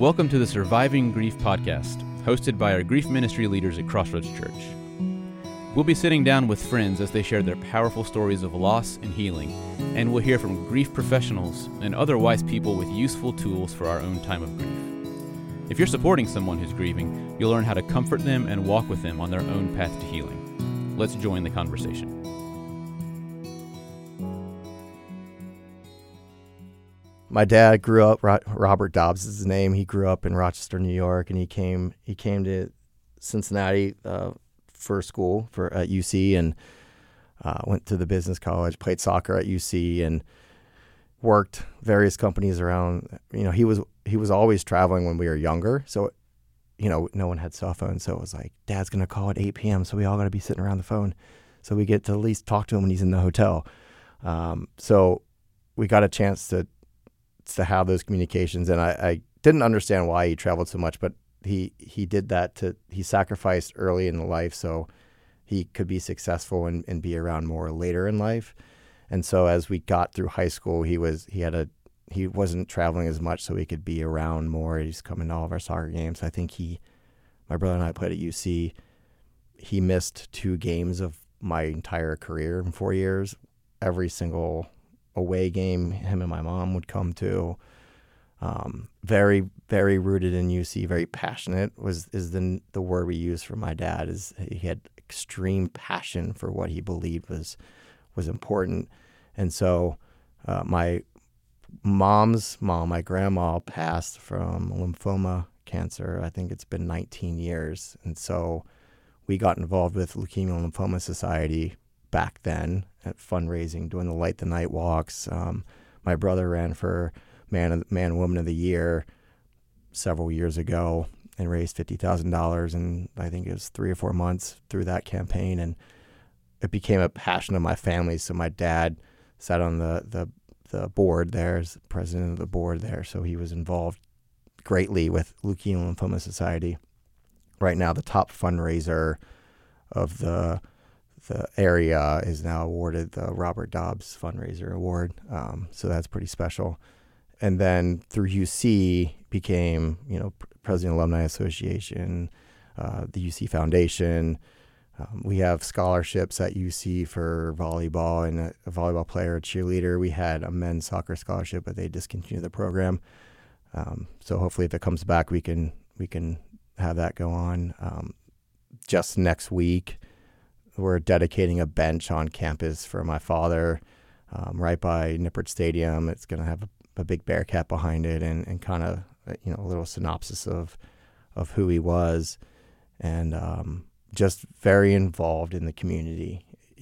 Welcome to the Surviving Grief podcast, hosted by our grief ministry leaders at Crossroads Church. We'll be sitting down with friends as they share their powerful stories of loss and healing, and we'll hear from grief professionals and other wise people with useful tools for our own time of grief. If you're supporting someone who's grieving, you'll learn how to comfort them and walk with them on their own path to healing. Let's join the conversation. My dad grew up, Robert Dobbs is his name. He grew up in Rochester, New York, and he came to Cincinnati for school at UC, and went to the business college, played soccer at UC, and worked various companies around. You know, he was always traveling when we were younger, so no one had cell phones, so it was like, Dad's gonna call at 8 p.m., so we all got to be sitting around the phone, so we get to at least talk to him when he's in the hotel. So we got a chance to have those communications, and I didn't understand why he traveled so much, but he did that he sacrificed early in life so he could be successful and be around more later in life. And so as we got through high school, he wasn't traveling as much, so he could be around more. He's coming to all of our soccer games. I think my brother and I played at UC. He missed 2 games of my entire career in 4 years. Every single away game him and my mom would come to. Very, very rooted in UC, very passionate is the word we use for my dad. Is he had extreme passion for what he believed was important. And so my mom's mom, my grandma, passed from lymphoma cancer. I think it's been 19 years. And so we got involved with Leukemia and Lymphoma Society back then at fundraising, doing the Light the Night walks. My brother ran for Man Woman of the Year several years ago and raised $50,000, and I think it was 3 or 4 months through that campaign, and it became a passion of my family. So my dad sat on the board there as president of the board there, so he was involved greatly with Leukemia and Lymphoma Society. Right now, the top fundraiser of the area is now awarded the Robert Dobbs Fundraiser Award. So that's pretty special. And then through UC became, President of the Alumni Association, the UC Foundation. We have scholarships at UC for volleyball and a volleyball player, a cheerleader. We had a men's soccer scholarship, but they discontinued the program. So hopefully if it comes back, we can have that go on. Just next week, we're dedicating a bench on campus for my father, right by Nippert Stadium. It's going to have a big Bearcat behind it and kind of, a little synopsis of who he was, and just very involved in the community.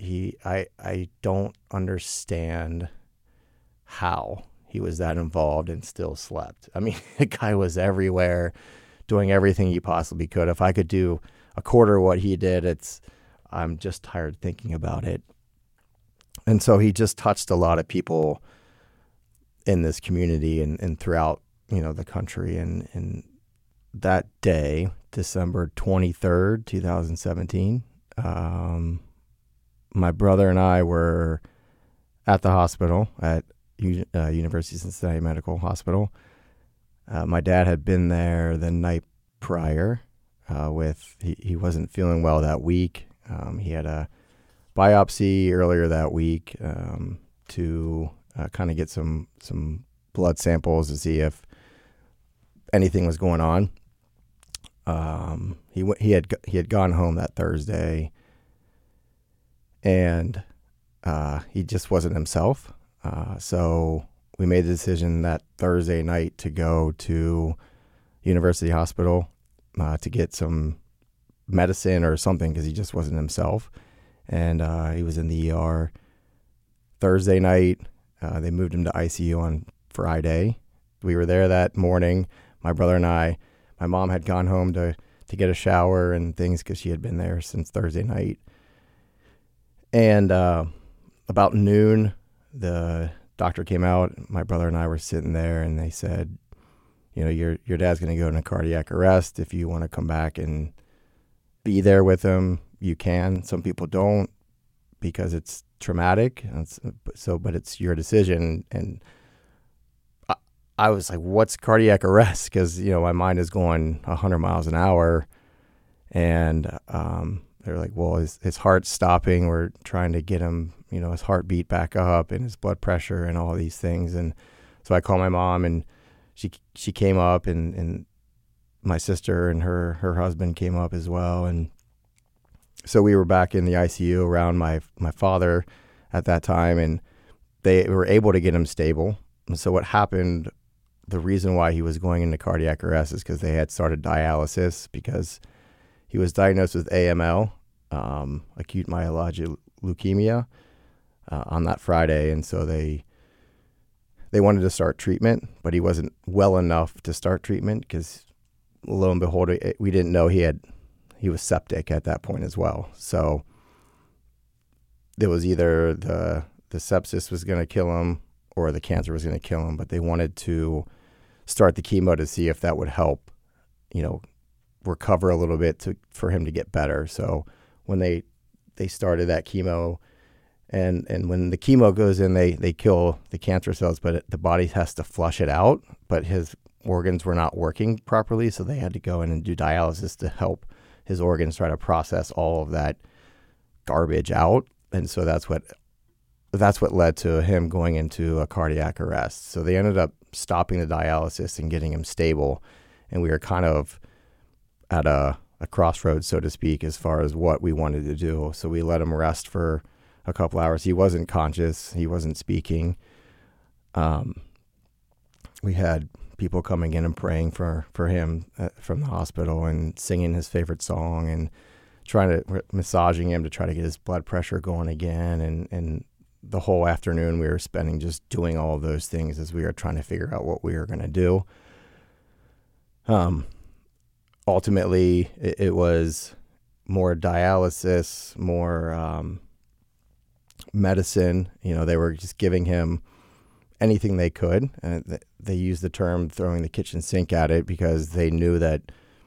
I don't understand how he was that involved and still slept. I mean, the guy was everywhere, doing everything he possibly could. If I could do a quarter of what he did, I'm just tired thinking about it. And so he just touched a lot of people in this community and throughout, the country. And that day, December 23rd, 2017, my brother and I were at the hospital at University of Cincinnati Medical Hospital. My dad had been there the night prior he wasn't feeling well that week. He had a biopsy earlier that week to kind of get some blood samples to see if anything was going on. He had gone home that Thursday, and he just wasn't himself. So we made the decision that Thursday night to go to University Hospital to get some medicine or something, because he just wasn't himself. And he was in the ER Thursday night. They moved him to ICU on Friday. We were there that morning, my brother and I. My mom had gone home to get a shower and things because she had been there since Thursday night. And about noon, the doctor came out. My brother and I were sitting there, and they said, your dad's going to go into cardiac arrest. If you want to come back and be there with him, you can. Some people don't because it's traumatic. But it's your decision. And I was like, what's cardiac arrest? Because, my mind is going 100 miles an hour. And they're like, well, his heart's stopping. We're trying to get him, his heartbeat back up and his blood pressure and all these things. And so I called my mom, and she came up, and my sister and her husband came up as well. And so we were back in the ICU around my father at that time, and they were able to get him stable. And so what happened, the reason why he was going into cardiac arrest is because they had started dialysis, because he was diagnosed with AML, acute myeloid leukemia, on that Friday. And so they wanted to start treatment, but he wasn't well enough to start treatment because, lo and behold, we didn't know he was septic at that point as well. So there was either the sepsis was going to kill him or the cancer was going to kill him, but they wanted to start the chemo to see if that would help, recover a little bit for him to get better. So when they started that chemo, and when the chemo goes in, they kill the cancer cells, but the body has to flush it out. But his organs were not working properly, so they had to go in and do dialysis to help his organs try to process all of that garbage out. And so that's what led to him going into a cardiac arrest. So they ended up stopping the dialysis and getting him stable, and we were kind of at a crossroads, so to speak, as far as what we wanted to do. So we let him rest for a couple hours. He wasn't conscious. He wasn't speaking. We had people coming in and praying for him from the hospital and singing his favorite song and massaging him to try to get his blood pressure going again. And the whole afternoon we were spending just doing all of those things as we were trying to figure out what we were going to do. Ultimately, it was more dialysis, more medicine. They were just giving him anything they could. They used the term throwing the kitchen sink at it because they knew that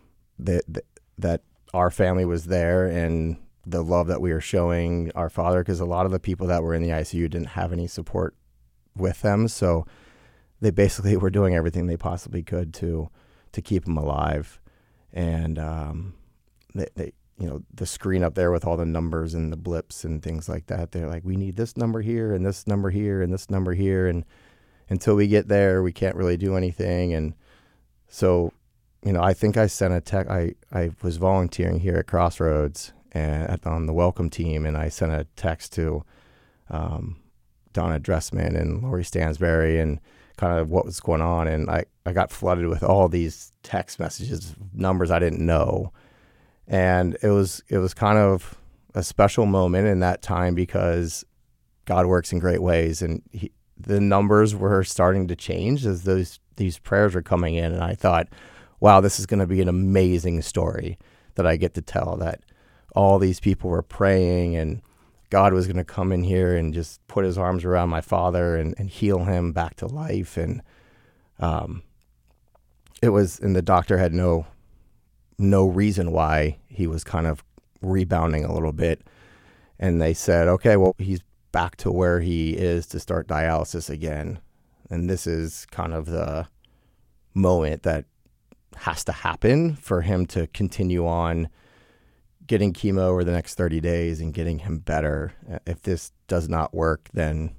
our family was there and the love that we were showing our father, because a lot of the people that were in the ICU didn't have any support with them. So they basically were doing everything they possibly could to keep him alive. And they the screen up there with all the numbers and the blips and things like that, they're like, we need this number here and this number here and this number here. And until we get there, we can't really do anything. And so, I think I sent a text. I was volunteering here at Crossroads and on the welcome team, and I sent a text to Donna Dressman and Lori Stansberry and kind of what was going on. And I got flooded with all these text messages, numbers I didn't know. And it was kind of a special moment in that time because God works in great ways. And the numbers were starting to change as these prayers were coming in. And I thought, wow, this is going to be an amazing story that I get to tell, that all these people were praying and God was going to come in here and just put his arms around my father and heal him back to life. And and the doctor had no reason why he was kind of rebounding a little bit. And they said, okay, well, he's back to where he is to start dialysis again. And this is kind of the moment that has to happen for him to continue on getting chemo over the next 30 days and getting him better. If this does not work, then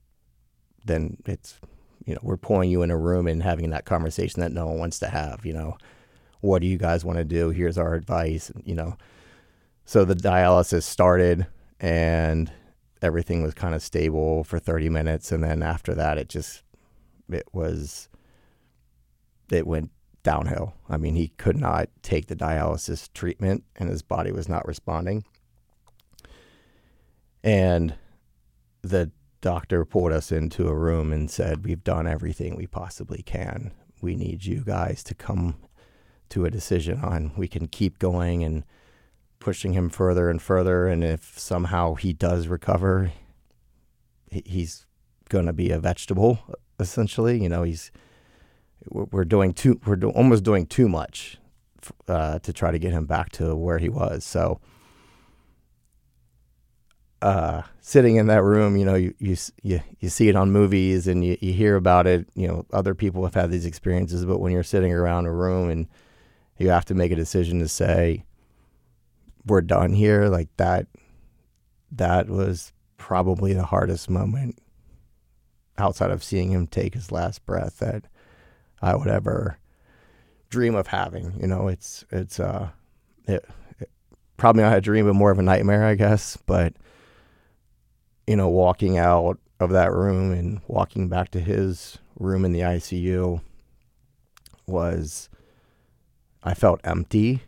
it's, we're pulling you in a room and having that conversation that no one wants to have, what do you guys want to do? Here's our advice, So the dialysis started and everything was kind of stable for 30 minutes. And then after that, it went downhill. I mean, he could not take the dialysis treatment and his body was not responding. And the doctor pulled us into a room and said, we've done everything we possibly can. We need you guys to come to a decision on, we can keep going and pushing him further and further. And if somehow he does recover, he's going to be a vegetable, essentially. We're almost doing too much to try to get him back to where he was. So sitting in that room, you see it on movies and you hear about it. Other people have had these experiences, but when you're sitting around a room and you have to make a decision to say, we're done here, like that was probably the hardest moment outside of seeing him take his last breath that I would ever dream of having. It's probably not a dream, but more of a nightmare, I guess. But, walking out of that room and walking back to his room in the ICU I felt empty.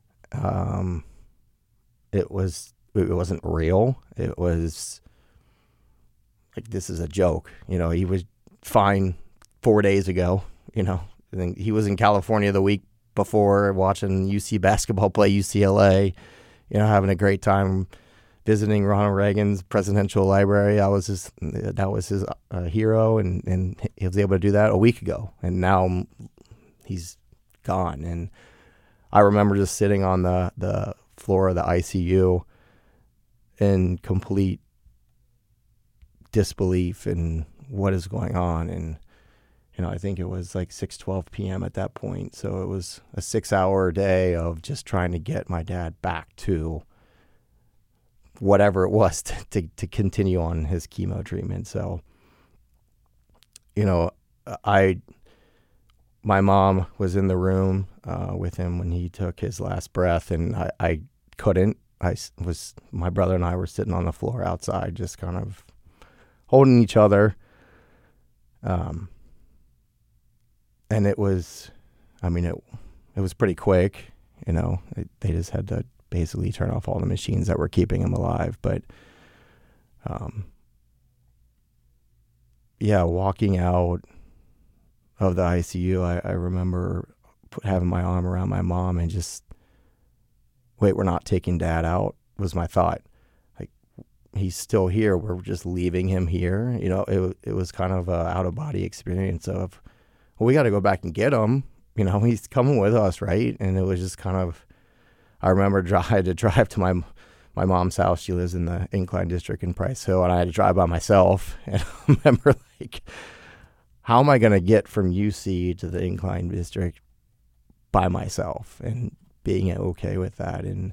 It wasn't real. It was like, this is a joke. He was fine 4 days ago, I think he was in California the week before watching UC basketball play UCLA, having a great time visiting Ronald Reagan's presidential library. That was his hero, and he was able to do that a week ago, and now he's gone. And I remember just sitting on the floor of the ICU in complete disbelief in what is going on. And I think it was like 6:12 p.m. at that point, so it was a 6-hour day of just trying to get my dad back to whatever it was to continue on his chemo treatment. So, my mom was in the room with him when he took his last breath, and I couldn't. My brother and I were sitting on the floor outside, just kind of holding each other. And it was pretty quick, they just had to basically turn off all the machines that were keeping him alive. But, walking out of the ICU, I remember having my arm around my mom and just, wait, we're not taking Dad out, was my thought. Like, he's still here. We're just leaving him here. It was kind of a out of body experience of, well, we got to go back and get him. He's coming with us, right? And it was just kind of, I remember I had to drive to my mom's house. She lives in the Incline District in Price Hill, and I had to drive by myself. And I remember, like, how am I going to get from UC to the Incline District by myself, and being okay with that. And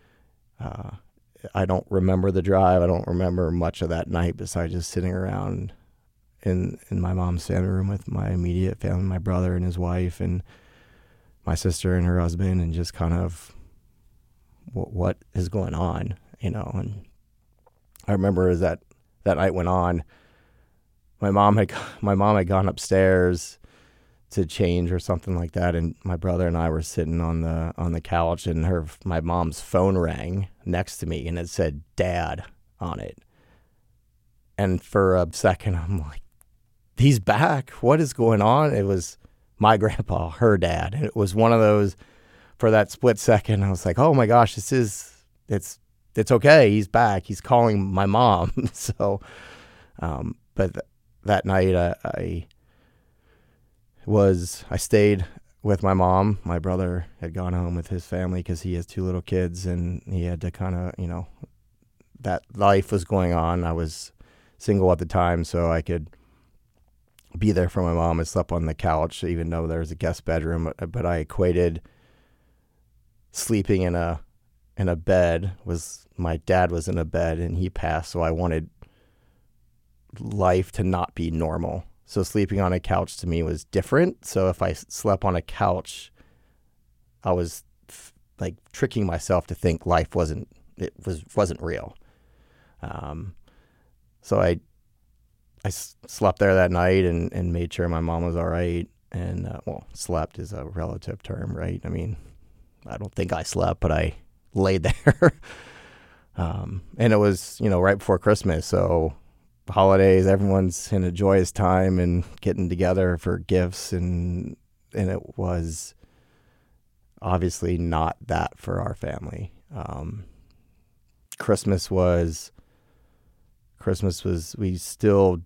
I don't remember the drive. I don't remember much of that night besides just sitting around in my mom's family room with my immediate family, my brother and his wife and my sister and her husband, and just kind of what is going on, And I remember as that night went on, my mom had gone upstairs to change or something like that, and my brother and I were sitting on the couch, and my mom's phone rang next to me, and it said Dad on it. And for a second, I'm like, he's back. What is going on? It was my grandpa, her dad. And it was one of those, for that split second, I was like, oh my gosh, it's okay. He's back. He's calling my mom. So, but that night I stayed with my mom. My brother had gone home with his family because he has 2 little kids, and he had to kind of, that life was going on. I was single at the time, so I could be there for my mom. I slept on the couch, even though there was a guest bedroom, but I equated sleeping in a bed my dad was in a bed and he passed, so I wanted life to not be normal. So sleeping on a couch to me was different. So if I slept on a couch, I was like tricking myself to think life wasn't real. So I slept there that night and made sure my mom was all right. And slept is a relative term, right? I mean, I don't think I slept, but I laid there. And it was, right before Christmas. So holidays, everyone's in a joyous time and getting together for gifts. And it was obviously not that for our family. Christmas was, we still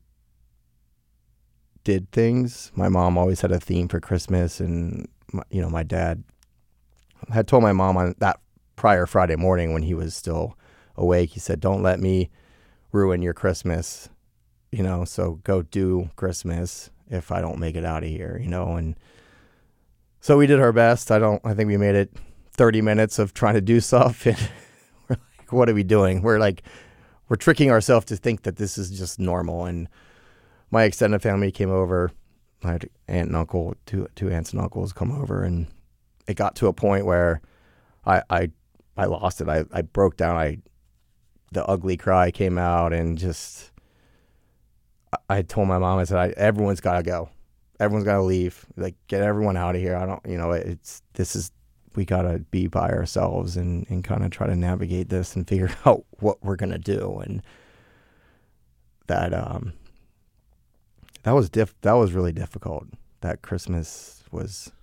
did things. My mom always had a theme for Christmas, and my dad had told my mom on that prior Friday morning when he was still awake. He said, "Don't let me ruin your Christmas, so go do Christmas if I don't make it out of here," and so we did our best. I think we made it 30 minutes of trying to do stuff, and we're like, what are we doing? We're tricking ourselves to think that this is just normal. And my extended family came over. I had aunt and uncle, two aunts and uncles come over, and it got to a point where I lost it. I broke down. The ugly cry came out, and just I told my mom, I said, everyone's got to go. Everyone's got to leave. Like, get everyone out of here. We got to be by ourselves and kind of try to navigate this and figure out what we're going to do. And that was really difficult. That Christmas was,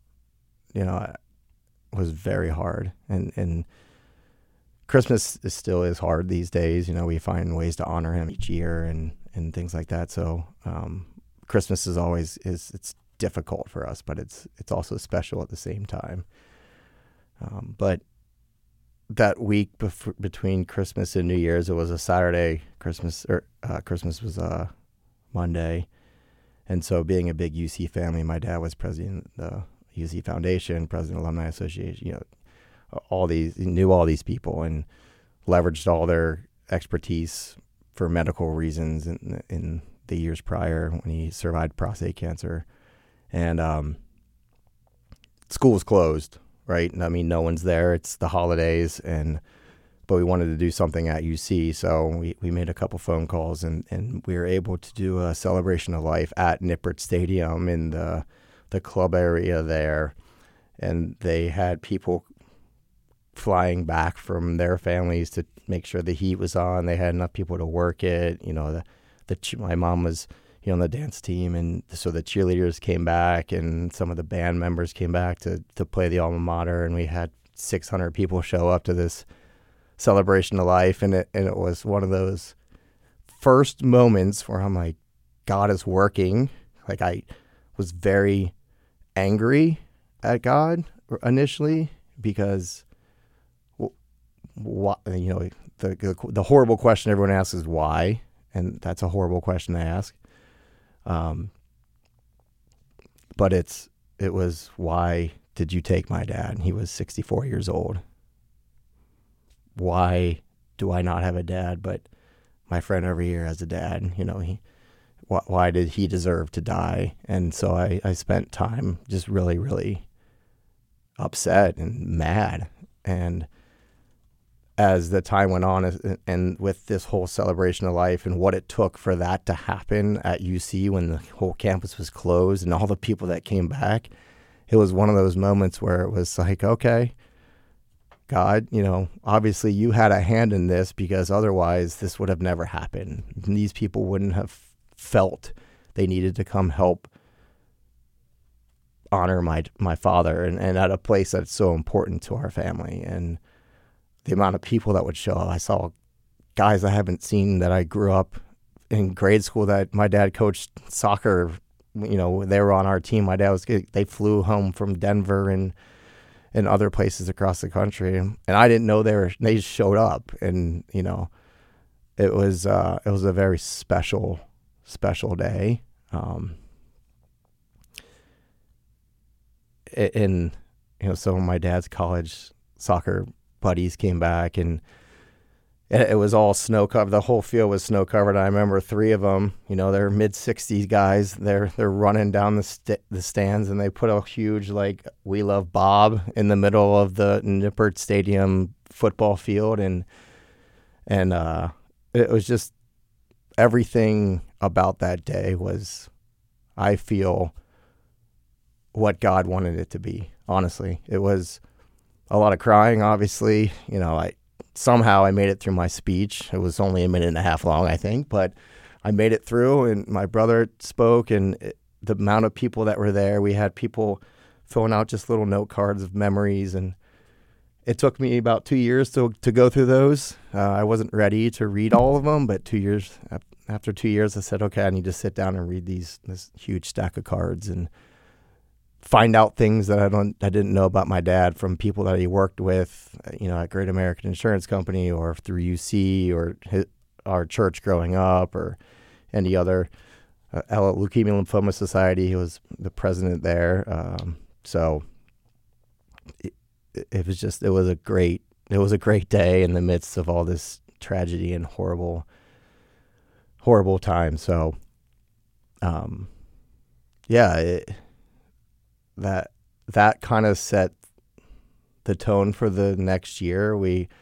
was very hard. And Christmas still is hard these days. We find ways to honor him each year and things like that. So, Christmas it's difficult for us, but it's also special at the same time. But that week between Christmas and New Year's, it was a Saturday. Christmas was a Monday, and so being a big UC family, my dad was president of the UC Foundation, president of the Alumni Association. He knew all these people and leveraged all their expertise for medical reasons in the years prior when he survived prostate cancer. And school was closed, right? I mean, no one's there. It's the holidays, but we wanted to do something at UC, so we made a couple phone calls, and we were able to do a celebration of life at Nippert Stadium in the club area there. And they had people flying back from their families to make sure the heat was on. They had enough people to work it. My mom was on the dance team, and so the cheerleaders came back, and some of the band members came back to play the alma mater, and we had 600 people show up to this celebration of life, and it was one of those first moments where I'm like, God is working. Like, I was very angry at God initially because what the horrible question everyone asks is why, and that's a horrible question to ask. But it was, why did you take my dad? He was 64 years old. Why do I not have a dad, but my friend over here has a dad? Why did he deserve to die? And so I spent time just really, really upset and mad. And as the time went on, and with this whole celebration of life and what it took for that to happen at UC when the whole campus was closed and all the people that came back, it was one of those moments where it was like, okay, God, obviously you had a hand in this, because otherwise this would have never happened. These people wouldn't have felt they needed to come help honor my father and at a place that's so important to our family. And the amount of people that would show up. I saw guys I haven't seen that I grew up in grade school that my dad coached soccer. They were on our team. My dad they flew home from Denver and other places across the country. And I didn't know they just showed up. And, it was a very special day. So my dad's college soccer buddies came back, and it was all snow covered. The whole field was snow covered. I remember three of them, they're mid-60s guys. They're running down the stands, and they put a huge, "We Love Bob" in the middle of the Nippert Stadium football field. And it was just, everything about that day was, I feel, what God wanted it to be. Honestly, it was a lot of crying, obviously. Somehow I made it through my speech. It was only a minute and a half long, I think, but I made it through, and my brother spoke, and the amount of people that were there, we had people filling out just little note cards of memories, and it took me about 2 years to go through those. I wasn't ready to read all of them, but after 2 years, I said, okay, I need to sit down and read this huge stack of cards. And find out things that I didn't know about my dad from people that he worked with, at Great American Insurance Company or through UC or our church growing up or any other Leukemia Lymphoma Society. He was the president there. So it was a great day in the midst of all this tragedy and horrible time. So, that kind of set the tone for the next year.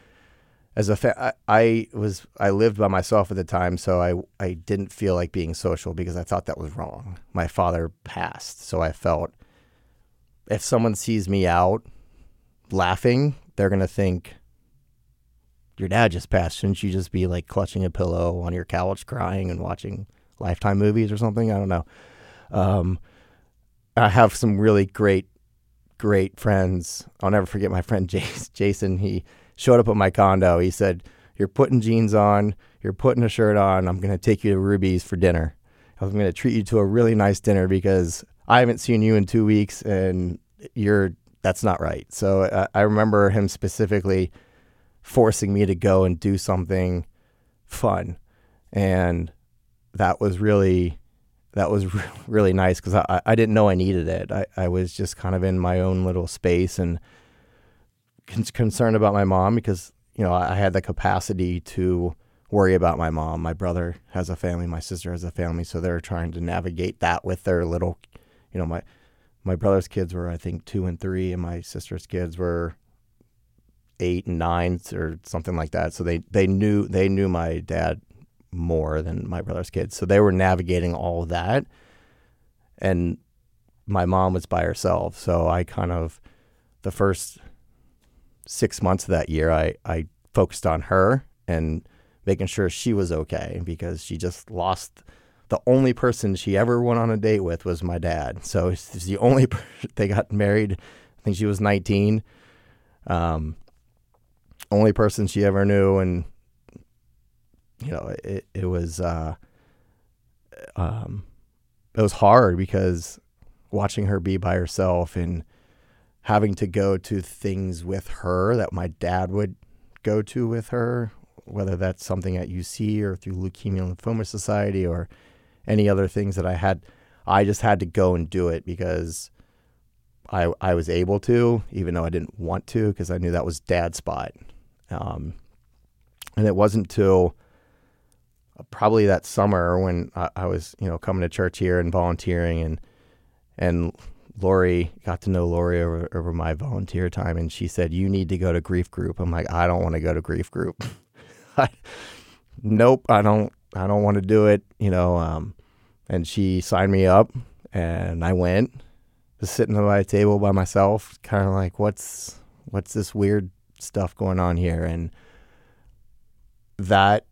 I lived by myself at the time, so I didn't feel like being social because I thought that was wrong. My father passed, so I felt if someone sees me out laughing, they're going to think, your dad just passed. Shouldn't you just be like clutching a pillow on your couch crying and watching Lifetime movies or something? I don't know. I have some really great friends. I'll never forget my friend Jason. He showed up at my condo. He said, you're putting jeans on, you're putting a shirt on. I'm going to take you to Ruby's for dinner. I'm going to treat you to a really nice dinner because I haven't seen you in 2 weeks and that's not right. So I remember him specifically forcing me to go and do something fun. And that was really nice because I didn't know I needed it. I was just kind of in my own little space and concerned about my mom because, I had the capacity to worry about my mom. My brother has a family, my sister has a family, so they're trying to navigate that with their little, my brother's kids were, I think, 2 and 3, and my sister's kids were 8 and 9 or something like that. So they knew my dad more than my brother's kids. So they were navigating all of that. And my mom was by herself. So I kind of, the first 6 months of that year, I focused on her and making sure she was okay because she just lost the only person she ever went on a date with was my dad. So it's the only they got married. I think she was 19. Only person she ever knew. And, it was hard because watching her be by herself and having to go to things with her that my dad would go to with her, whether that's something at UC or through Leukemia Lymphoma Society or any other things that I just had to go and do it because I was able to, even though I didn't want to, because I knew that was Dad's spot. And it wasn't till probably that summer when I was, coming to church here and volunteering and Lori, got to know Lori over my volunteer time, and she said, you need to go to grief group. I'm like, I don't want to go to grief group. Nope, I don't want to do it, and she signed me up, and I went, just sitting at my table by myself, kind of like, what's this weird stuff going on here? And that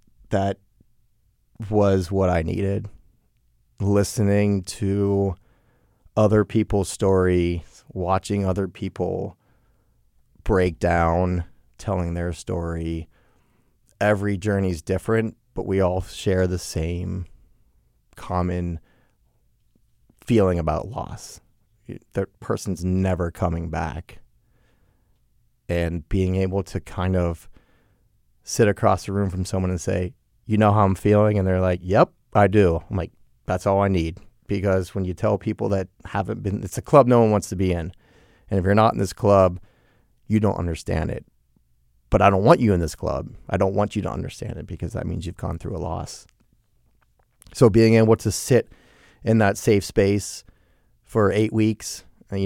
was what I needed, listening to other people's stories, watching other people break down, telling their story. Every journey's different, but we all share the same common feeling about loss. The person's never coming back. And being able to kind of sit across the room from someone and say, you know how I'm feeling? And they're like, yep, I do. I'm like, that's all I need. Because when you tell people that haven't been, it's a club no one wants to be in. And if you're not in this club, you don't understand it. But I don't want you in this club. I don't want you to understand it because that means you've gone through a loss. So being able to sit in that safe space for 8 weeks,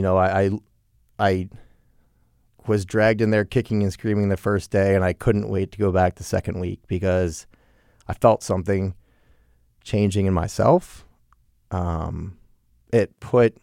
I was dragged in there kicking and screaming the first day, and I couldn't wait to go back the second week because I felt something changing in myself. It put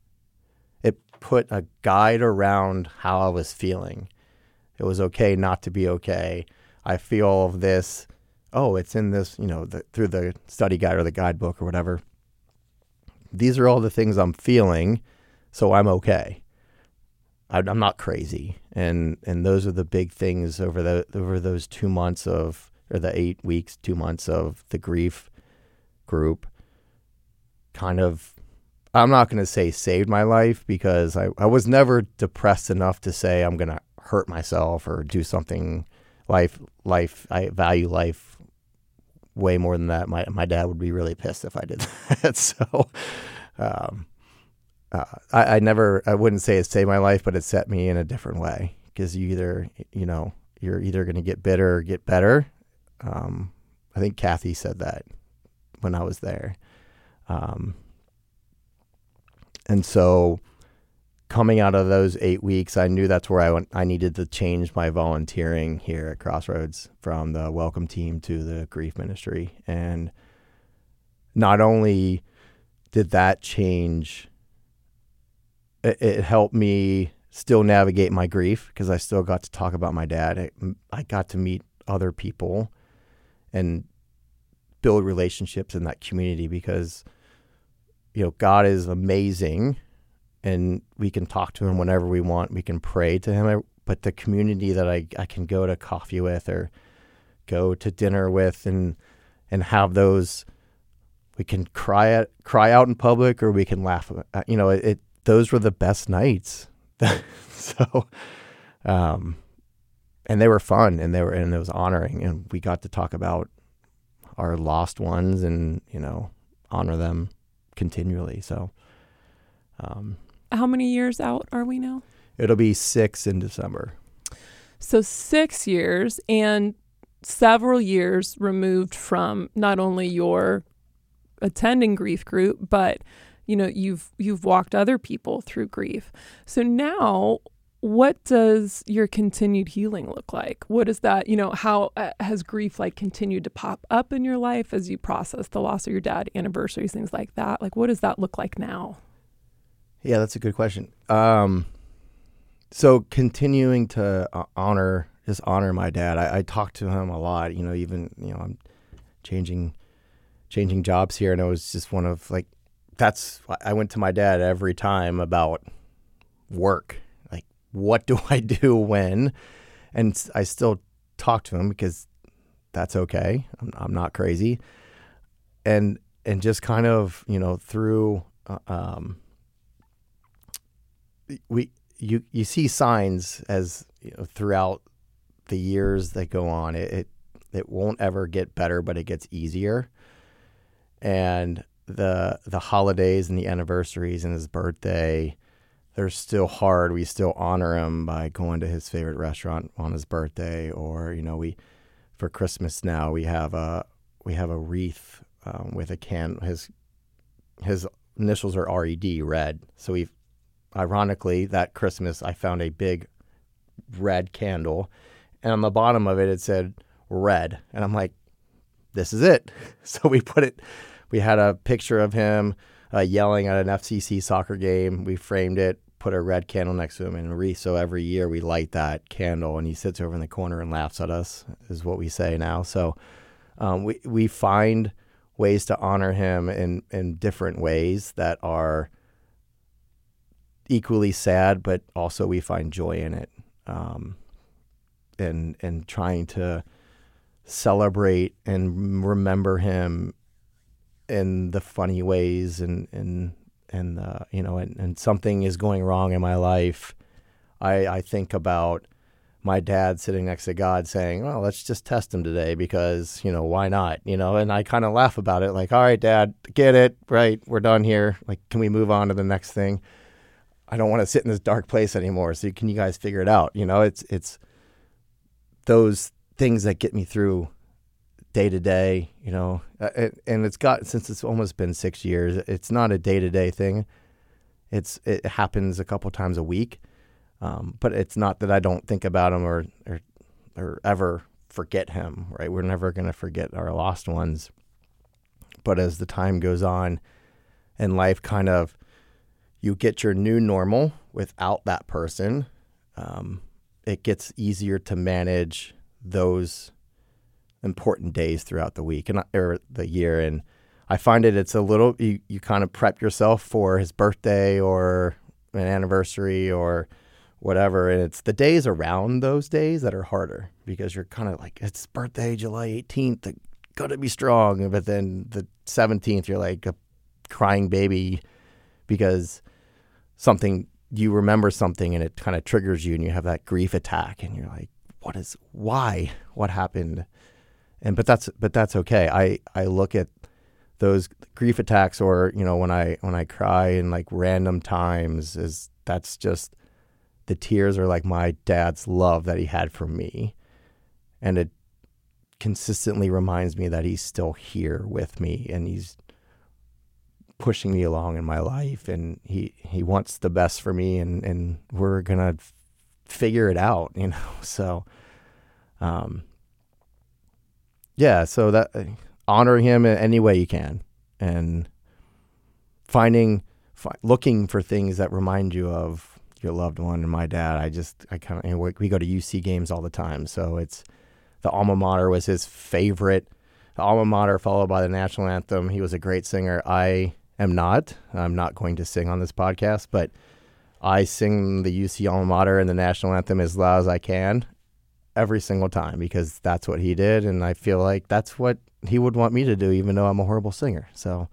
a guide around how I was feeling. It was okay not to be okay. I feel this. Oh, it's in this, through the study guide or the guidebook or whatever. These are all the things I'm feeling, so I'm okay. I'm not crazy, and those are the big things over those 2 months or the 8 weeks, 2 months of the grief group. Kind of, I'm not going to say saved my life, because I was never depressed enough to say I'm going to hurt myself or do something. I value life way more than that. My dad would be really pissed if I did that. So I wouldn't say it saved my life, but it set me in a different way, because you're either going to get bitter or get better. I think Kathy said that when I was there. And so coming out of those 8 weeks, I knew that's where I needed to change my volunteering here at Crossroads, from the welcome team to the grief ministry. And not only did that change, it helped me still navigate my grief, because I still got to talk about my dad. I got to meet other people and build relationships in that community, because God is amazing, and we can talk to him whenever we want. We can pray to him. But the community that I can go to coffee with or go to dinner with and have those, we can cry out in public, or we can laugh. Those were the best nights. So, and they were fun, and it was honoring, and we got to talk about our lost ones and, honor them continually. So, how many years out are we now? It'll be 6 in December. So 6 years, and several years removed from not only your attending grief group, but you've walked other people through grief. So now, what does your continued healing look like? What is that? How has grief continued to pop up in your life as you process the loss of your dad, anniversaries, things like that? What does that look like now? Yeah, that's a good question. So continuing to honor my dad. I talk to him a lot. I'm changing jobs here, and it was just one of I went to my dad every time about work. What do I do when? And I still talk to him, because that's okay. I'm not crazy. And just kind of, through, you see signs as throughout the years that go on. It won't ever get better, but it gets easier. And the holidays and the anniversaries and his birthday, they're still hard. We still honor him by going to his favorite restaurant on his birthday, or for Christmas now we have a wreath with a can. His initials are RED, red. So ironically, that Christmas I found a big red candle, and on the bottom of it said red, and I'm like, this is it. So we had a picture of him yelling at an FCC soccer game. We framed it, put a red candle next to him, and wreath. So every year we light that candle, and he sits over in the corner and laughs at us, is what we say now. So we find ways to honor him in different ways that are equally sad, but also we find joy in it, and trying to celebrate and remember him in the funny ways, and something is going wrong in my life. I think about my dad sitting next to God saying, well, let's just test him today, because, why not? And I kind of laugh about it, all right, Dad, get it, right? We're done here. Can we move on to the next thing? I don't want to sit in this dark place anymore. So can you guys figure it out? It's those things that get me through day to day, and since it's almost been 6 years, it's not a day to day thing. It happens a couple times a week. But it's not that I don't think about him or ever forget him, right? We're never going to forget our lost ones. But as the time goes on and life you get your new normal without that person, it gets easier to manage those important days throughout the week or the year. And I find it's a little, you kind of prep yourself for his birthday or an anniversary or whatever. And it's the days around those days that are harder, because you're kind of it's birthday, July 18th, got to be strong. But then the 17th, you're like a crying baby because you remember something and it kind of triggers you and you have that grief attack and you're like, what happened? But that's okay. I look at those grief attacks, or, when I cry in like random times, that's just the tears are like my dad's love that he had for me. And it consistently reminds me that he's still here with me and he's pushing me along in my life, and he wants the best for me, and we're going to figure it out, So, so that honor him in any way you can, and looking for things that remind you of your loved one. And my dad, we go to UC games all the time. So it's the alma mater was his favorite. The alma mater followed by the national anthem. He was a great singer. I'm not going to sing on this podcast, but I sing the UC alma mater and the national anthem as loud as I can every single time, because that's what he did. And I feel like that's what he would want me to do, even though I'm a horrible singer. So,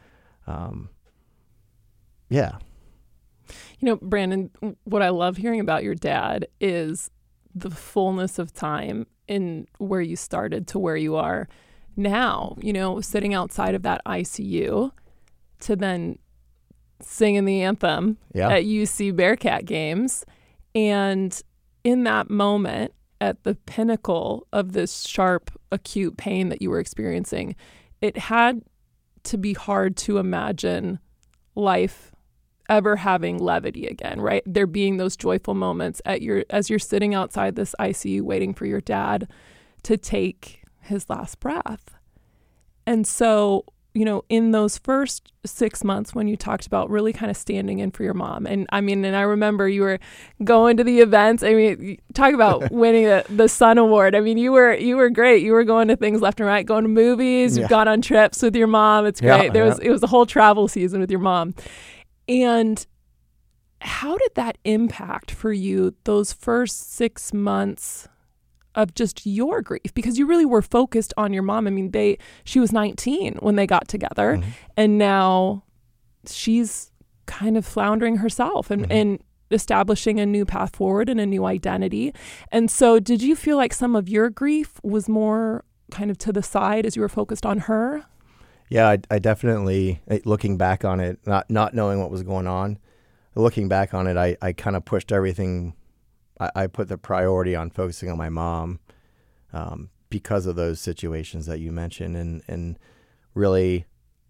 yeah. Brandon, what I love hearing about your dad is the fullness of time in where you started to where you are now, sitting outside of that ICU to then singing the anthem at UC Bearcat games. And in that moment, at the pinnacle of this sharp, acute pain that you were experiencing, it had to be hard to imagine life ever having levity again, right? There being those joyful moments as you're sitting outside this ICU waiting for your dad to take his last breath. And so, in those first 6 months when you talked about really kind of standing in for your mom, and I remember you were going to the events. Talk about winning the Sun Award. You were great. You were going to things left and right, going to movies. You've gone on trips with your mom. It's great. It was a whole travel season with your mom. And how did that impact for you those first 6 months of just your grief? Because you really were focused on your mom. She was 19 when they got together, mm-hmm. and now she's kind of floundering herself and, mm-hmm. and establishing a new path forward and a new identity. And so did you feel like some of your grief was more kind of to the side as you were focused on her? Yeah, I definitely, looking back on it, not knowing what was going on, looking back on it, I kind of pushed everything. I put the priority on focusing on my mom because of those situations that you mentioned, and really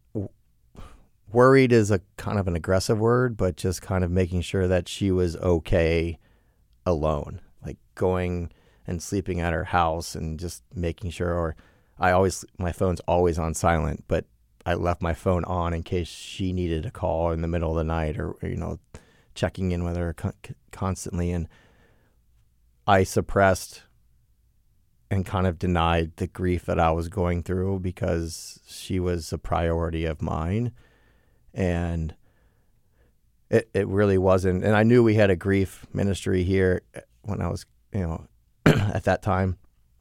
worried is a kind of an aggressive word, but just kind of making sure that she was okay alone, like going and sleeping at her house and just making sure, or my phone's always on silent, but I left my phone on in case she needed a call in the middle of the night, or checking in with her constantly. And I suppressed and kind of denied the grief that I was going through because she was a priority of mine. And it really wasn't. And I knew we had a grief ministry here when I was, at that time.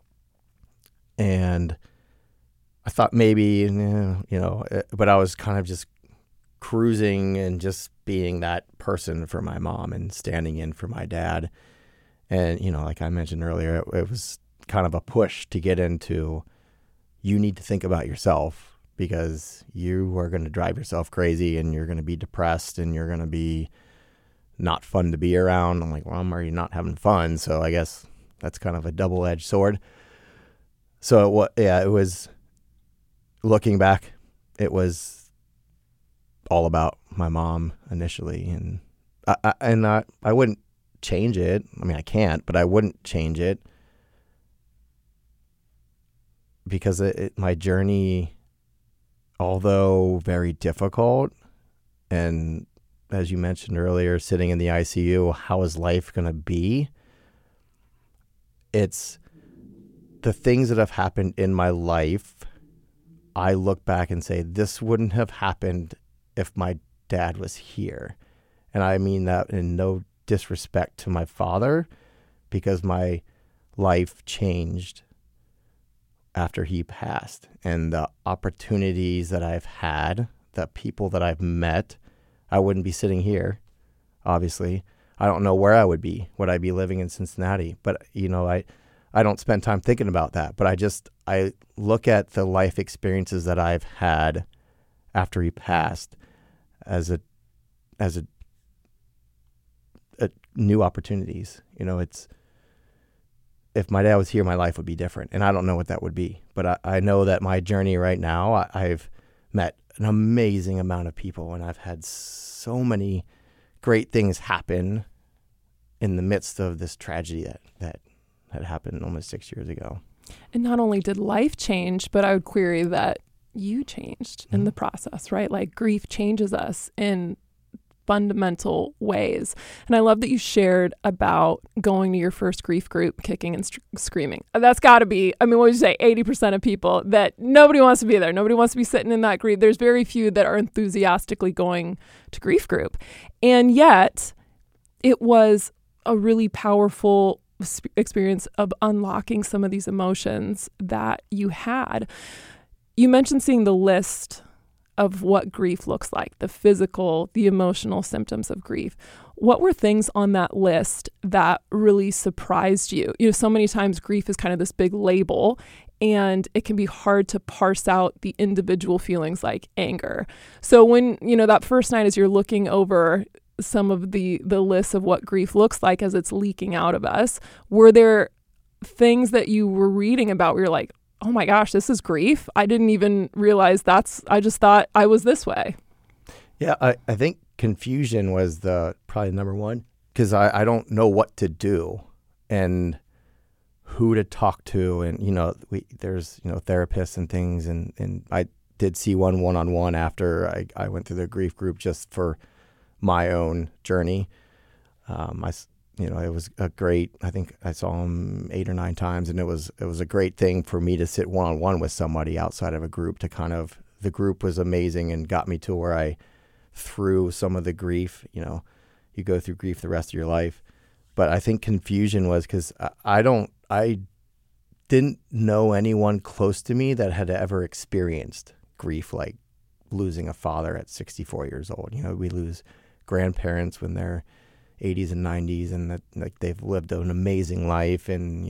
And I thought maybe, but I was kind of just cruising and just being that person for my mom and standing in for my dad. And, like I mentioned earlier, it was kind of a push to get into, you need to think about yourself, because you are going to drive yourself crazy and you're going to be depressed and you're going to be not fun to be around. I'm like, well, I'm already not having fun. So I guess that's kind of a double-edged sword. So it was, looking back, it was all about my mom initially. And I wouldn't change it. I can't, but I wouldn't change it, because my journey, although very difficult, and as you mentioned earlier, sitting in the ICU, how is life going to be? It's the things that have happened in my life. I look back and say, this wouldn't have happened if my dad was here. And I mean that in no disrespect to my father, because my life changed after he passed, and the opportunities that I've had, the people that I've met I wouldn't be sitting here, obviously. I don't know where I would be. Would I be living in Cincinnati? But, I don't spend time thinking about that. But I look at the life experiences that I've had after he passed as a new opportunities. It's, if my dad was here, my life would be different. And I don't know what that would be. But I know that my journey right now, I've met an amazing amount of people, and I've had so many great things happen in the midst of this tragedy that had happened almost 6 years ago. And not only did life change, but I would query that you changed in the process, right? Like grief changes us in fundamental ways. And I love that you shared about going to your first grief group, kicking and screaming. That's got to be, what would you say, 80% of people that nobody wants to be there. Nobody wants to be sitting in that grief. There's very few that are enthusiastically going to grief group. And yet it was a really powerful experience of unlocking some of these emotions that you had. You mentioned seeing the list of what grief looks like, the physical, the emotional symptoms of grief. What were things on that list that really surprised you? So many times grief is kind of this big label, and it can be hard to parse out the individual feelings like anger. So when, that first night as you're looking over some of the lists of what grief looks like as it's leaking out of us, were there things that you were reading about where you're like, oh my gosh, this is grief? I didn't even realize I just thought I was this way. Yeah, I think confusion was probably number one, because I don't know what to do and who to talk to. And, there's, therapists and things. And I did see one-on-one after I went through the grief group just for my own journey. It was a great, I think I saw him 8 or 9 times, and it was a great thing for me to sit one-on-one with somebody outside of a group the group was amazing and got me to where I through some of the grief, you go through grief the rest of your life. But I think confusion was because I didn't know anyone close to me that had ever experienced grief, like losing a father at 64 years old. We lose grandparents when they're 80s and 90s, and that, like, they've lived an amazing life, and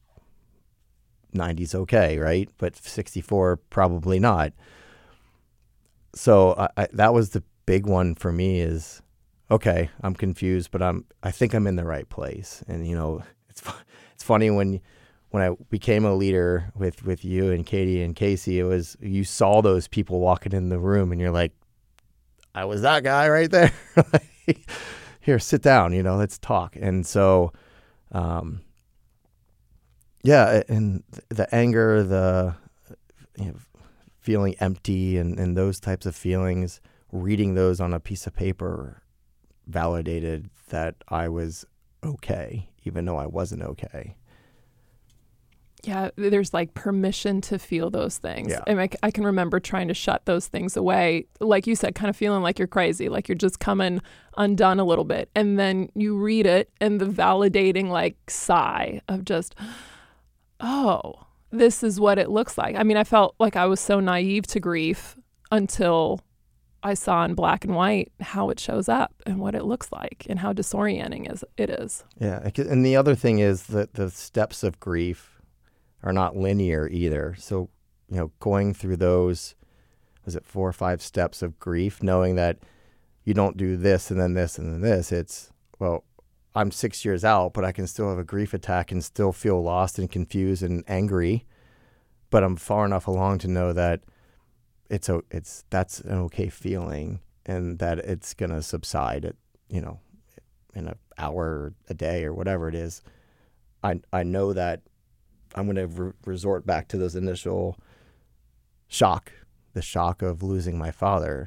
90s okay, right? But 64 probably not. So that was the big one for me is, okay, I'm confused, but I think I'm in the right place. And it's funny when I became a leader with you and Katie and Casey, it was, you saw those people walking in the room and you're like, I was that guy right there. Here, sit down, let's talk. And so, and the anger, the feeling empty and those types of feelings, reading those on a piece of paper validated that I was okay, even though I wasn't okay. Yeah, there's like permission to feel those things. Yeah. And I can remember trying to shut those things away. Like you said, kind of feeling like you're crazy, like you're just coming undone a little bit. And then you read it and the validating like sigh of just, oh, this is what it looks like. I felt like I was so naive to grief until I saw in black and white how it shows up and what it looks like and how disorienting it is. Yeah. And the other thing is that the steps of grief are not linear either. So, going through those, was it 4 or 5 steps of grief, knowing that you don't do this and then this and then this. It's, well, I'm 6 years out, but I can still have a grief attack and still feel lost and confused and angry. But I'm far enough along to know that that's an okay feeling, and that it's gonna subside at, in an hour or a day or whatever it is. I know that I'm going to resort back to those initial the shock of losing my father.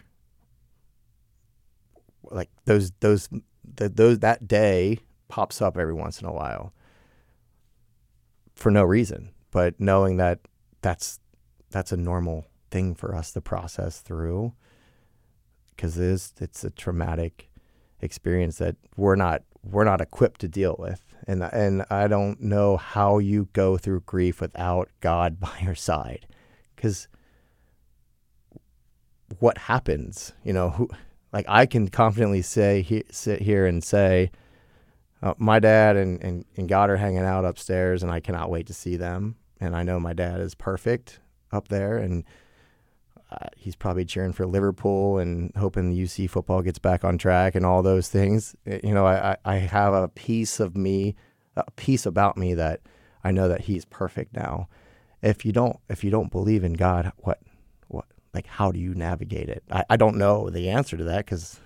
Like that day pops up every once in a while for no reason, but knowing that that's a normal thing for us to process through, because it's a traumatic experience that we're not equipped to deal with. And I don't know how you go through grief without God by your side, because what happens, like I can confidently sit here and say, my dad and God are hanging out upstairs, and I cannot wait to see them. And I know my dad is perfect up there, and he's probably cheering for Liverpool and hoping the UC football gets back on track and all those things. You know, I have a piece about me that I know that he's perfect now. If you don't believe in God, what, like, how do you navigate it? I don't know the answer to that, because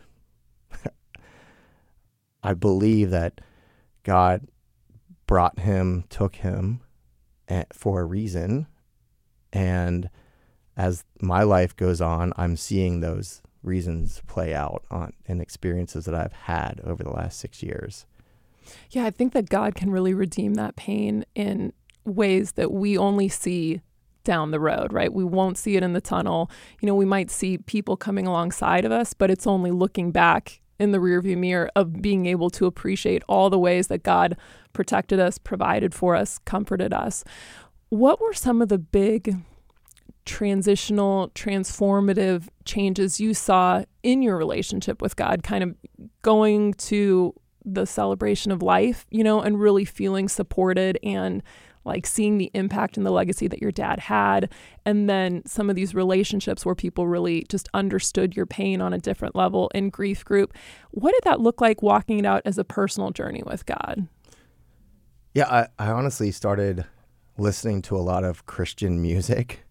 I believe that God took him for a reason. And as my life goes on, I'm seeing those reasons play out in experiences that I've had over the last 6 years. Yeah, I think that God can really redeem that pain in ways that we only see down the road, right? We won't see it in the tunnel. You know, we might see people coming alongside of us, but it's only looking back in the rearview mirror of being able to appreciate all the ways that God protected us, provided for us, comforted us. What were some of the big transitional, transformative changes you saw in your relationship with God, kind of going to the celebration of life, you know, and really feeling supported and like seeing the impact and the legacy that your dad had, and then some of these relationships where people really just understood your pain on a different level in grief group? What did that look like walking it out as a personal journey with God? Yeah, I honestly started listening to a lot of Christian music,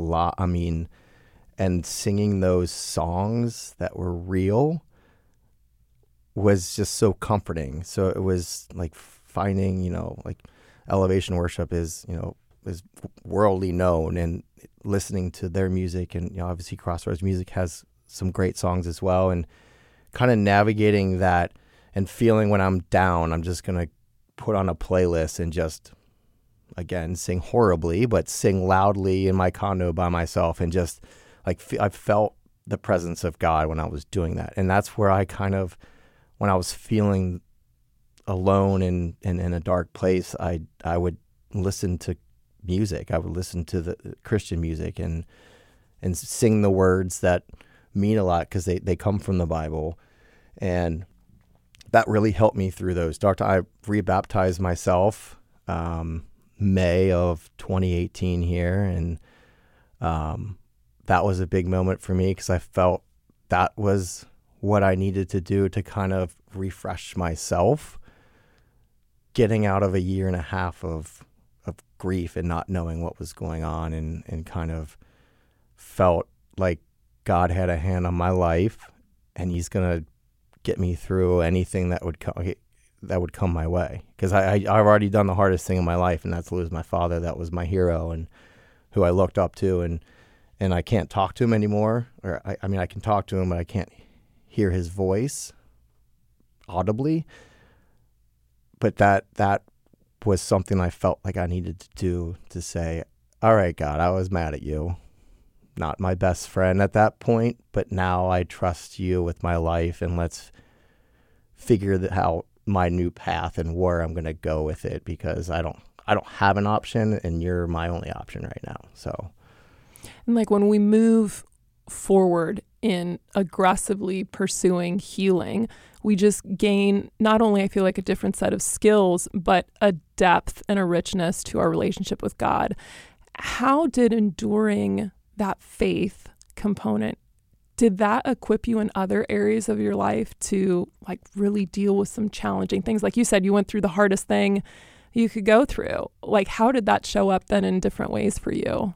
and singing those songs that were real was just so comforting. So it was like finding, like Elevation Worship is worldly known, and listening to their music, and obviously Crossroads Music has some great songs as well, and kind of navigating that and feeling when I'm down, I'm just going to put on a playlist and just, again, sing horribly, but sing loudly in my condo by myself, and just like I felt the presence of God when I was doing that. And that's where I kind of, when I was feeling alone and in a dark place, I would listen to music. I would listen to the Christian music and sing the words that mean a lot, because they come from the Bible. And that really helped me through those dark times. I rebaptized myself May of 2018 here, and that was a big moment for me, because I felt that was what I needed to do to kind of refresh myself, getting out of a year and a half of grief and not knowing what was going on, and kind of felt like God had a hand on my life, and he's going to get me through anything that would come my way. Because I've already done the hardest thing in my life, and that's lose my father. That was my hero and who I looked up to, and I can't talk to him anymore. Or I mean, I can talk to him, but I can't hear his voice audibly. But that was something I felt like I needed to do, to say, all right, God, I was mad at you. Not my best friend at that point, but now I trust you with my life, and let's figure out my new path and where I'm going to go with it, because I don't have an option, and you're my only option right now. So, and like when we move forward in aggressively pursuing healing, we just gain not only, I feel like, a different set of skills, but a depth and a richness to our relationship with God. How did enduring that faith component, did that equip you in other areas of your life to like really deal with some challenging things? Like you said, you went through the hardest thing you could go through. Like, how did that show up then in different ways for you?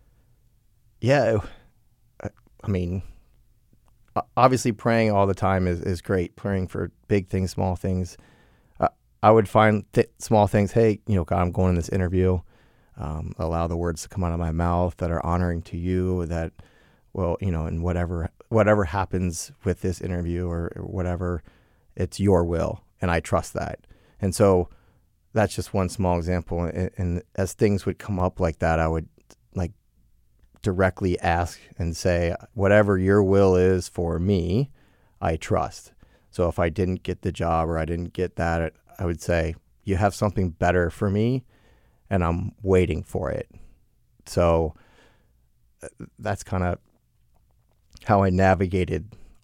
Yeah, I mean, obviously praying all the time is great. Praying for big things, small things. I would find small things. Hey, God, I'm going in this interview. Allow the words to come out of my mouth that are honoring to you, that will, and whatever happens with this interview or whatever, it's your will, and I trust that. And so that's just one small example. And as things would come up like that, I would like directly ask and say, whatever your will is for me, I trust. So if I didn't get the job or I didn't get that, I would say, you have something better for me, and I'm waiting for it. So that's kind of how I navigated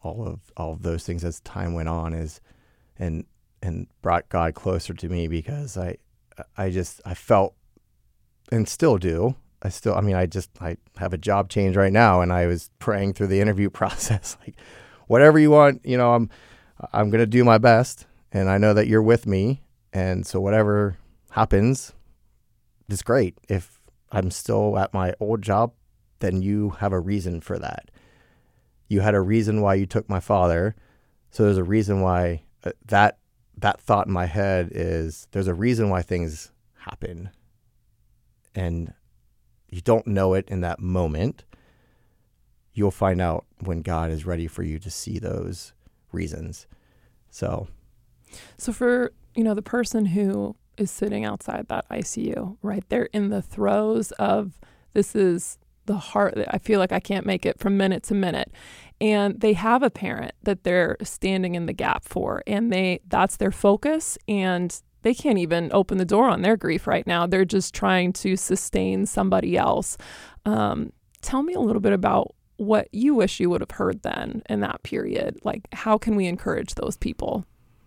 all of those things as time went on and brought God closer to me, because I felt, and still do. I have a job change right now, and I was praying through the interview process, like, whatever you want, I'm going to do my best, and I know that you're with me. And so whatever happens, it's great. If I'm still at my old job, then you have a reason for that. You had a reason why you took my father. So there's a reason why that thought in my head is, there's a reason why things happen. And you don't know it in that moment. You'll find out when God is ready for you to see those reasons. So for, the person who is sitting outside that ICU, right? They're in the throes of, this is the heart. I feel like I can't make it from minute to minute. And they have a parent that they're standing in the gap for, and that's their focus, and they can't even open the door on their grief right now. They're just trying to sustain somebody else. Tell me a little bit about what you wish you would have heard then in that period. Like, how can we encourage those people?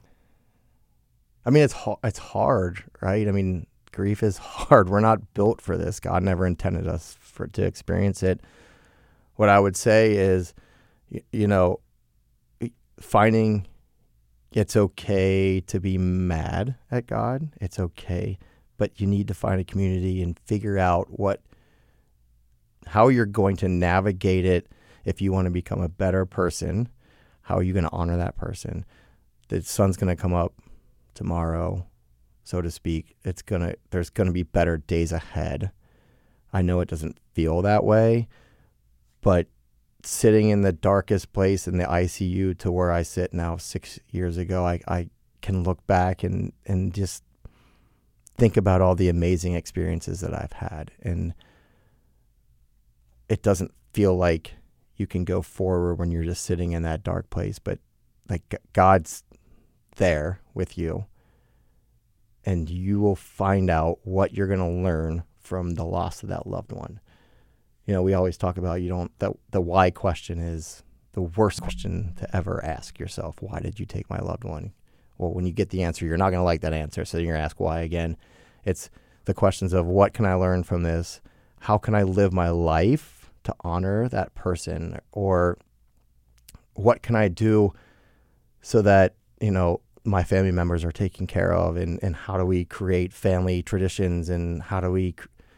I mean, it's hard, right? I mean, grief is hard. We're not built for this. God never intended us to experience it. What I would say is, finding it's okay to be mad at God. It's okay, but you need to find a community and figure out how you're going to navigate it. If you want to become a better person, how are you going to honor that person? The sun's going to come up tomorrow, so to speak. There's going to be better days ahead. I know it doesn't feel that way, but sitting in the darkest place in the ICU to where I sit now 6 years ago, I can look back and just think about all the amazing experiences that I've had. And it doesn't feel like you can go forward when you're just sitting in that dark place, but like God's there with you, and you will find out what you're going to learn from the loss of that loved one. We always talk about the why question is the worst question to ever ask yourself. Why did you take my loved one? Well, when you get the answer, you're not going to like that answer. So you're going to ask why again. It's the questions of, what can I learn from this? How can I live my life to honor that person? Or what can I do so that, my family members are taken care of? And how do we create family traditions? And how do we,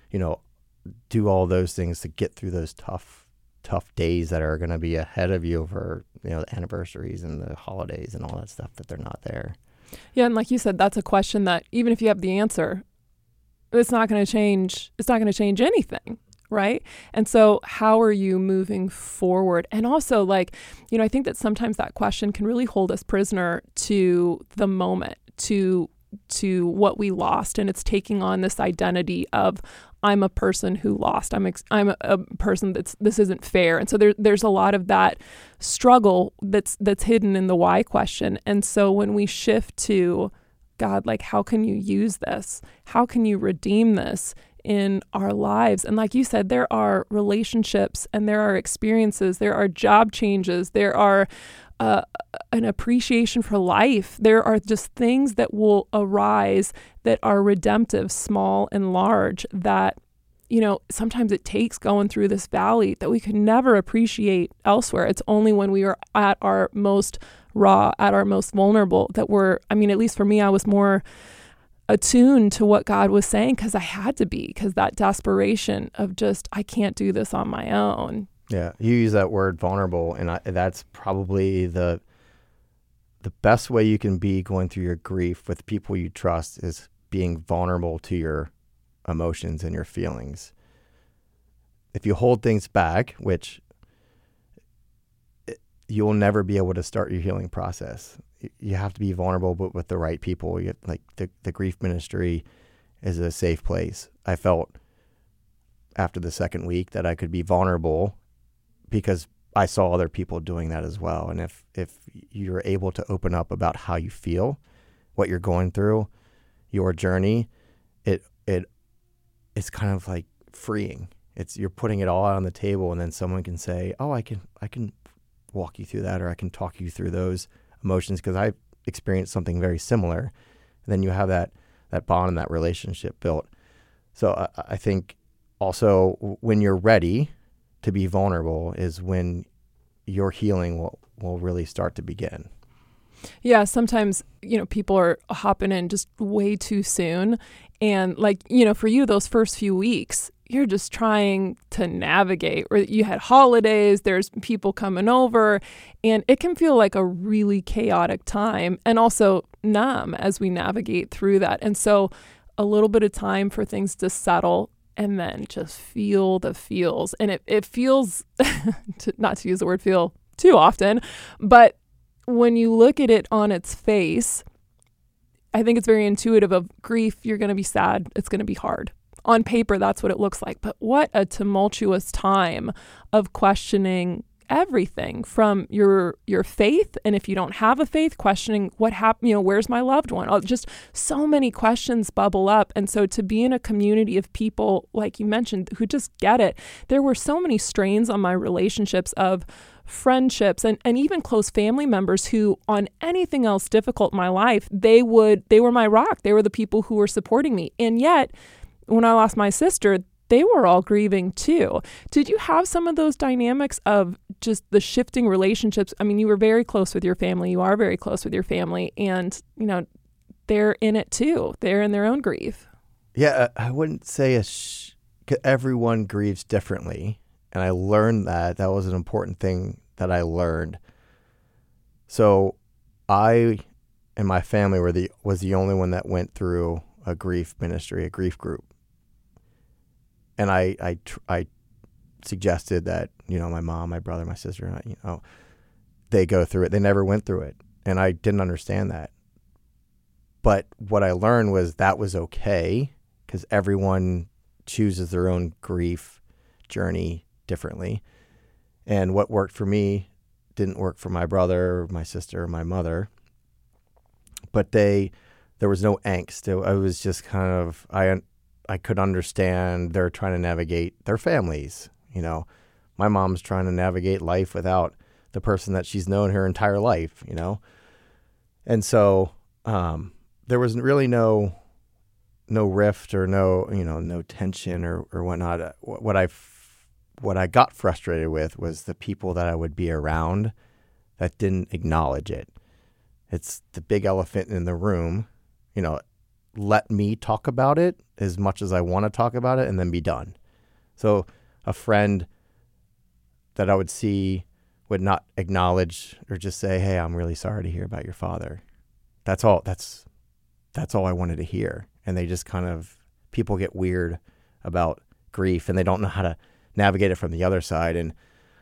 do all those things to get through those tough days that are going to be ahead of you for, the anniversaries and the holidays and all that stuff, that they're not there. Yeah. And like you said, that's a question that even if you have the answer, it's not going to change anything. Right. And so how are you moving forward? And also, I think that sometimes that question can really hold us prisoner to the moment, to what we lost. And it's taking on this identity of, I'm a person who lost. I'm a person this isn't fair. And so there's a lot of that struggle that's hidden in the why question. And so when we shift to God, how can you use this? How can you redeem this in our lives? And like you said, there are relationships and there are experiences, there are job changes, there are an appreciation for life. There are just things that will arise that are redemptive, small and large, that, sometimes it takes going through this valley that we could never appreciate elsewhere. It's only when we are at our most raw, at our most vulnerable, that at least for me, I was more attuned to what God was saying, because I had to be, because that desperation of just, I can't do this on my own. Yeah, you use that word vulnerable, and that's probably the best way you can be going through your grief with people you trust, is being vulnerable to your emotions and your feelings. If you hold things back, which you'll never be able to start your healing process. You have to be vulnerable, but with the right people. The grief ministry is a safe place. I felt after the second week that I could be vulnerable, because I saw other people doing that as well. And if you're able to open up about how you feel, what you're going through, your journey, it's kind of like freeing. You're putting it all out on the table, and then someone can say, "Oh, I can walk you through that, or I can talk you through those emotions because I've experienced something very similar. And then you have that bond and that relationship built. So I think also when you're ready to be vulnerable is when your healing will really start to begin. Yeah, sometimes, people are hopping in just way too soon. And like, for you, those first few weeks, you're just trying to navigate. Or you had holidays, there's people coming over, and it can feel like a really chaotic time and also numb as we navigate through that. And so a little bit of time for things to settle and then just feel the feels. And it feels, not to use the word feel too often, but when you look at it on its face, I think it's very intuitive of grief. You're going to be sad. It's going to be hard. On paper, that's what it looks like. But what a tumultuous time of questioning everything from your faith. And if you don't have a faith, questioning what happened, where's my loved one? Just so many questions bubble up. And so to be in a community of people, like you mentioned, who just get it, there were so many strains on my relationships of friendships and even close family members who on anything else difficult in my life, they were my rock. They were the people who were supporting me. And yet when I lost my sister, they were all grieving too. Did you have some of those dynamics of just the shifting relationships? I mean, you were very close with your family. You are very close with your family. And, they're in it too. They're in their own grief. Yeah, I wouldn't say everyone grieves differently. And I learned that was an important thing that I learned. So I and my family was the only one that went through a grief ministry, a grief group. And I suggested that, my mom, my brother, my sister, they go through it. They never went through it. And I didn't understand that. But what I learned was that was okay because everyone chooses their own grief journey differently. And what worked for me didn't work for my brother, or my sister, or my mother. But there was no angst. I was just kind of, I could understand they're trying to navigate their families. My mom's trying to navigate life without the person that she's known her entire life, And so there was really no rift or no tension or whatnot. What I got frustrated with was the people that I would be around that didn't acknowledge it. It's the big elephant in the room, let me talk about it as much as I want to talk about it and then be done. So a friend that I would see would not acknowledge or just say, hey, I'm really sorry to hear about your father. That's all I wanted to hear. And they just people get weird about grief and they don't know how to navigate it from the other side. And,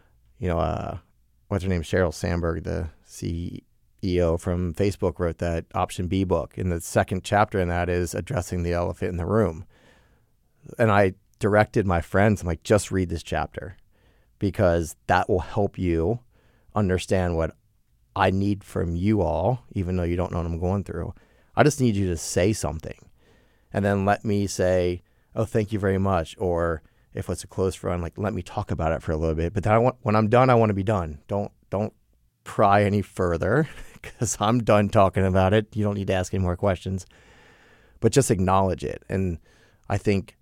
what's her name? Sheryl Sandberg, the CEO from Facebook, wrote that Option B book. And the second chapter in that is addressing the elephant in the room. And I directed my friends, I'm like, just read this chapter because that will help you understand what I need from you all, even though you don't know what I'm going through. I just need you to say something and then let me say, oh, thank you very much. Or if it's a close friend, like, let me talk about it for a little bit. But then when I'm done, I want to be done. Don't pry any further because I'm done talking about it. You don't need to ask any more questions, but just acknowledge it. And I think,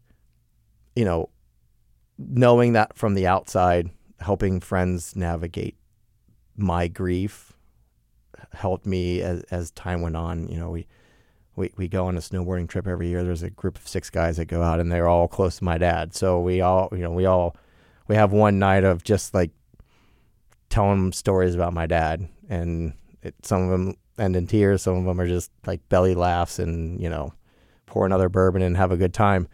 knowing that from the outside, helping friends navigate my grief helped me as time went on. We go on a snowboarding trip every year. There's a group of 6 guys that go out and they're all close to my dad. So we have one night of just like telling them stories about my dad, and some of them end in tears. Some of them are just like belly laughs and, pour another bourbon and have a good time.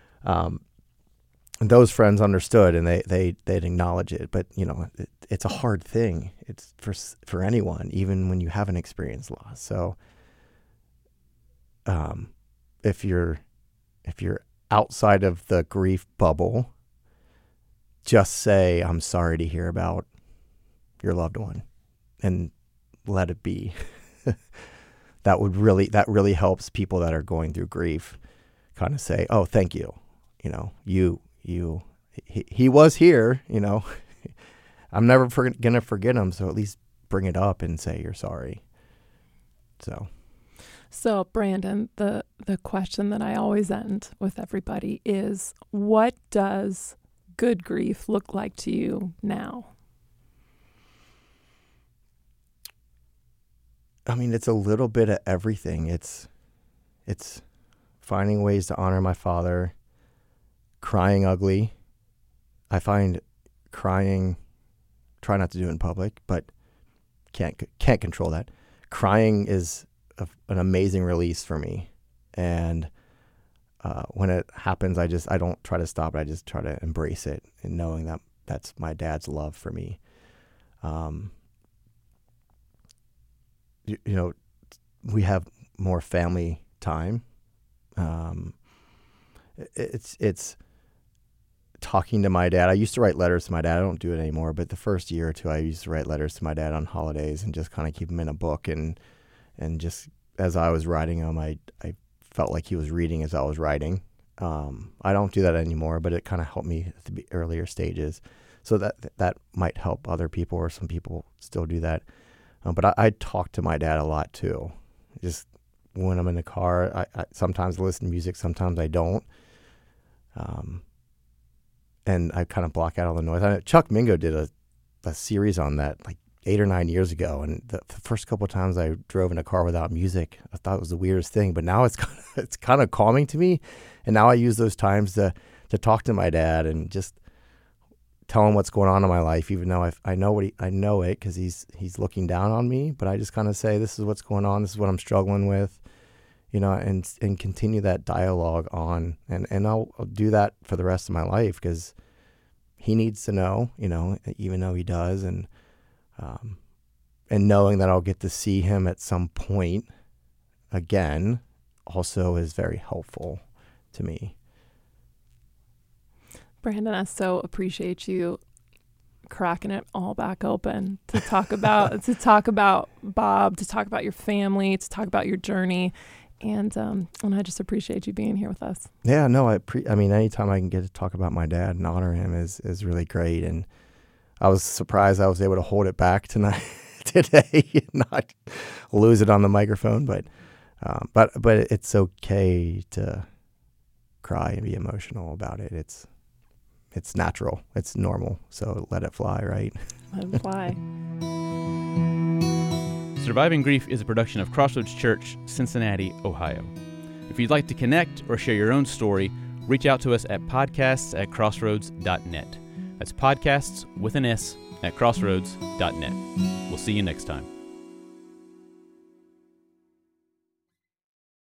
And those friends understood and they'd acknowledge it. But, it's a hard thing. It's for anyone, even when you haven't experienced loss. So, if you're outside of the grief bubble, just say, I'm sorry to hear about your loved one and let it be. That really helps people that are going through grief kind of say, oh, thank you. He was here, I'm never going to forget them. So at least bring it up and say you're sorry. So Brandon, the question that I always end with everybody is, what does good grief look like to you now? I mean, it's a little bit of everything. It's finding ways to honor my father, crying ugly. I find crying, try not to do it in public, but can't control that. Crying is an amazing release for me. And when it happens, I don't try to stop it. I just try to embrace it, and knowing that that's my dad's love for me. We have more family time. It's talking to my dad. I used to write letters to my dad. I don't do it anymore, but the first year or two, I used to write letters to my dad on holidays and just kind of keep them in a book. And just as I was writing them, I felt like he was reading as I was writing. I don't do that anymore, but it kind of helped me at the earlier stages. So that might help other people, or some people still do that. But I talk to my dad a lot too. Just when I'm in the car, I sometimes listen to music, sometimes I don't. And I kind of block out all the noise. Chuck Mingo did a series on that like 8 or 9 years ago. And the first couple of times I drove in a car without music, I thought it was the weirdest thing. But now it's kind of calming to me. And now I use those times to talk to my dad and just tell him what's going on in my life, even though I know it because he's looking down on me. But I just kind of say, this is what's going on. This is what I'm struggling with, and continue that dialogue on. And I'll do that for the rest of my life because he needs to know, even though he does. And knowing that I'll get to see him at some point again also is very helpful to me. Brandon, I so appreciate you cracking it all back open to talk about Bob, to talk about your family, to talk about your journey, and I just appreciate you being here with us. Yeah, no, I mean, anytime I can get to talk about my dad and honor him is really great, and I was surprised I was able to hold it back today and not lose it on the microphone, but it's okay to cry and be emotional about it. It's natural. It's normal. So let it fly, right? Let it fly. Surviving Grief is a production of Crossroads Church, Cincinnati, Ohio. If you'd like to connect or share your own story, reach out to us at podcasts@crossroads.net. That's podcasts with an S at crossroads.net. We'll see you next time.